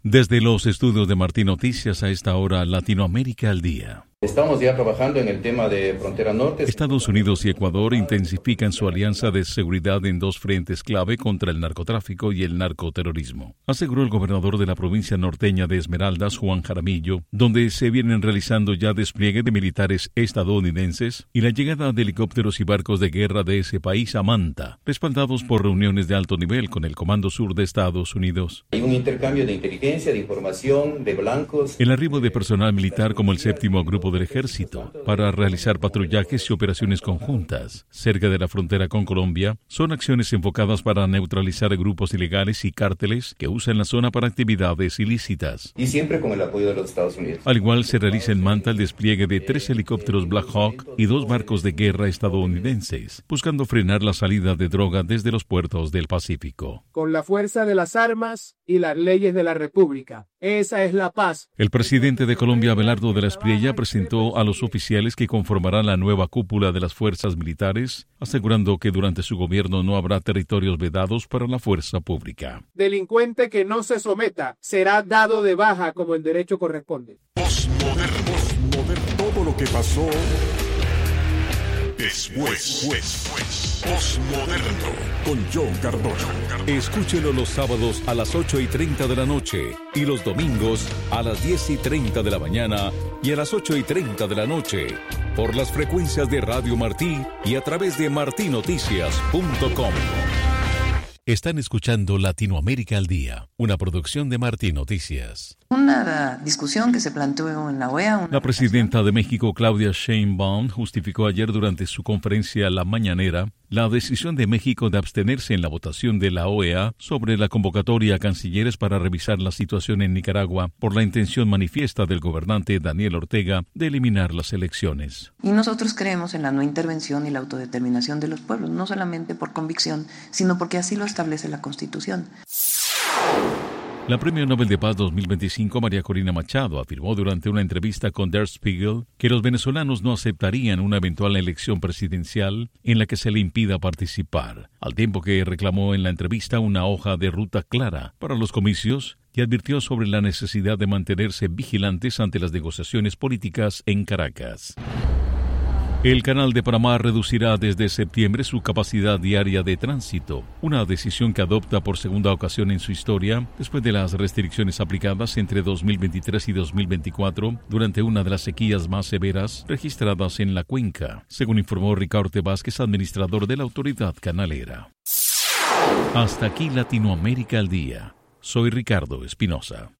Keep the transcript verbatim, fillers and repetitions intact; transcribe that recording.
Desde los estudios de Martín Noticias a esta hora, Latinoamérica al día. Estamos ya trabajando en el tema de frontera norte. Estados Unidos y Ecuador intensifican su alianza de seguridad en dos frentes clave contra el narcotráfico y el narcoterrorismo, aseguró el gobernador de la provincia norteña de Esmeraldas, Juan Jaramillo, donde se vienen realizando ya despliegue de militares estadounidenses y la llegada de helicópteros y barcos de guerra de ese país a Manta, respaldados por reuniones de alto nivel con el Comando Sur de Estados Unidos. Hay un intercambio de inteligencia, de información, de blancos. El arribo de personal militar como el séptimo grupo del ejército para realizar patrullajes y operaciones conjuntas cerca de la frontera con Colombia son acciones enfocadas para neutralizar grupos ilegales y cárteles que usan la zona para actividades ilícitas. Y siempre con el apoyo de los Estados Unidos. Al igual se realiza en Manta el despliegue de tres helicópteros Black Hawk y dos barcos de guerra estadounidenses, buscando frenar la salida de droga desde los puertos del Pacífico. Con la fuerza de las armas y las leyes de la República. Esa es la paz. El presidente de Colombia, Abelardo de la Espriella, presentó a los oficiales que conformarán la nueva cúpula de las fuerzas militares, asegurando que durante su gobierno no habrá territorios vedados para la fuerza pública. Delincuente que no se someta será dado de baja como el derecho corresponde. Postmoderno, postmoderno, todo lo que pasó después, después, postmoderno, con John Cardona. Escúchelo los sábados a las ocho y treinta de la noche y los domingos a las diez y treinta de la mañana y a las ocho y treinta de la noche por las frecuencias de Radio Martí y a través de martí noticias punto com. Están escuchando Latinoamérica al Día, una producción de Martí Noticias. Una discusión que se planteó en la O E A. La presidenta de México, Claudia Sheinbaum, justificó ayer durante su conferencia La Mañanera la decisión de México de abstenerse en la votación de la O E A sobre la convocatoria a cancilleres para revisar la situación en Nicaragua por la intención manifiesta del gobernante Daniel Ortega de eliminar las elecciones. Y nosotros creemos en la no intervención y la autodeterminación de los pueblos, no solamente por convicción, sino porque así lo establece la Constitución. La Premio Nobel de Paz dos mil veinticinco, María Corina Machado, afirmó durante una entrevista con Der Spiegel que los venezolanos no aceptarían una eventual elección presidencial en la que se le impida participar, al tiempo que reclamó en la entrevista una hoja de ruta clara para los comicios y advirtió sobre la necesidad de mantenerse vigilantes ante las negociaciones políticas en Caracas. El Canal de Panamá reducirá desde septiembre su capacidad diaria de tránsito, una decisión que adopta por segunda ocasión en su historia después de las restricciones aplicadas entre dos mil veintitrés y dos mil veinticuatro durante una de las sequías más severas registradas en la cuenca, según informó Ricardo Vázquez, administrador de la autoridad canalera. Hasta aquí Latinoamérica al Día. Soy Ricardo Espinosa.